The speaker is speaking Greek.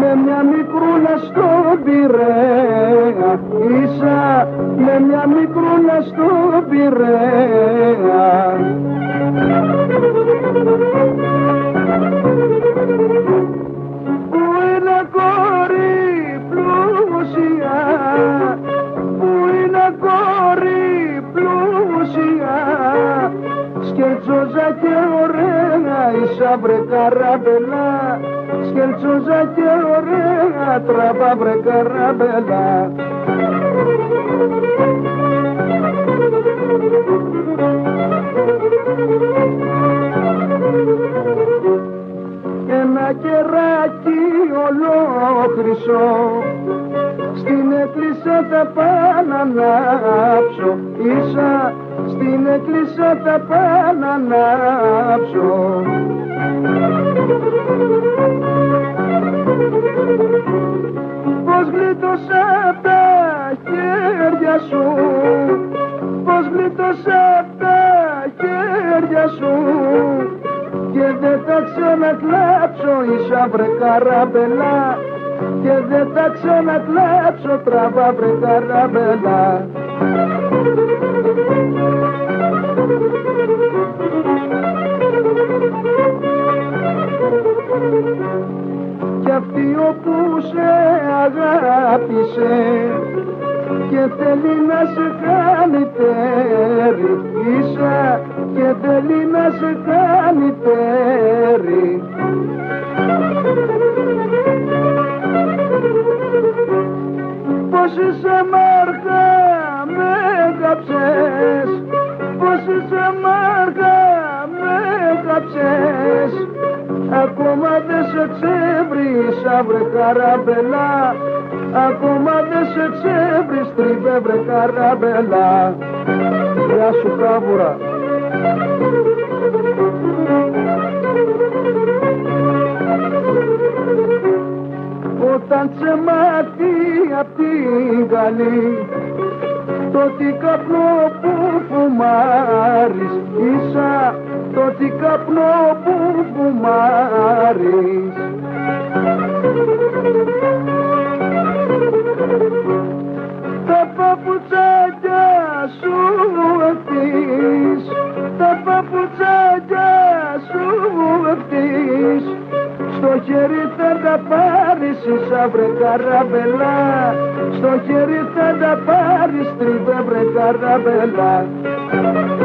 με μια μικρούλα στον Πειραιά, ίσα με μια μικρούλα στον Πειραιά. Που είναι κόρη πλούσια, που είναι κόρη πλούσια, σκερτσόζα και ωραία, ίσα βρε καραμπελά, σκερτσόζα και ωραία, τραβά βρε καραμπελά. Ένα κεράκι ολόχρυσο στην εκκλησία θα πάω να ανάψω, ίσα στην εκκλησία θα πάω να ανάψω. Πως γλίτωσα απ' τα χέρια σου, πως γλίτωσα απ' τα χέρια σου, και δεν θα ξανακλάψω, ίσα βρε καραμπελά, και δεν θα ξανακλάψω, τραβά βρε καραμπελά. Κι αυτή όπου σε αγάπησε και θέλει να σε κάνει τέρι, ίσα και θέλει να σε κάνει τέρι. Πόσες αμάρκα με κάψες, πόσες αμάρκα με κάψες, ακόμα δεν σε ξέβρισα βρε καραμπελά, ακόμα δεν σε ξέβρις τριβέ βρε καραμπελά. Γεια σου κάβουρα. Όταν σε μάθει απ' την καλή, τότε καπνό που φουμάρεις, ίσα τότε καπνό που φουμάρεις. Τα παπουτσάκια σου ευθύς, τα παπουτσάκια σου ευθύς, στο χέρι θα τα πάρεις, ίσα βρε καραμπελά, στο χέρι θα τα πάρεις, τριβέ βρε καραμπελά.